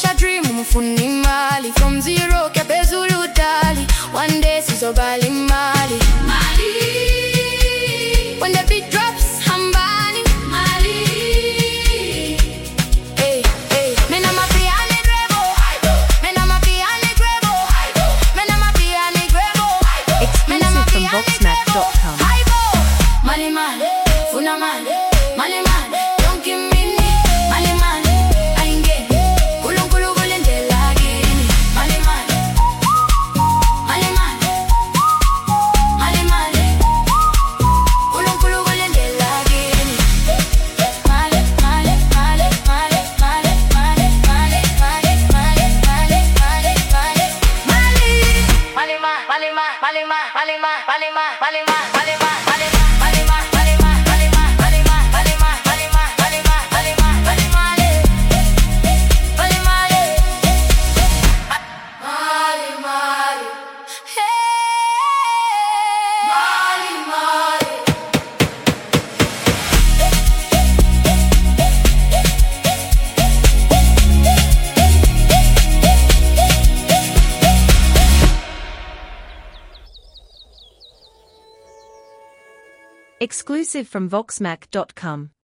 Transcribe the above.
Maisha dream mfuni mali. From zero kepe Zulu dali. One day sizobali mali. When the beat drops, hambani mali. Hey, hey. Mena mapiani grebo. Mena mapiani grebo. Mena mapiani grebo. Exclusive from Voxmac.com. Mali mali, funa mali, mali mali. Don't give me mali mali. Ainge, kulun kulu kulende lagini. Mali mali, mali mali, mali mali. Kulun kulu kulende lagini. Mali mali mali mali mali mali mali mali mali mali mali mali. Mali mali mali mali mali mali mali mali mali mali. Exclusive from Voxmac.com.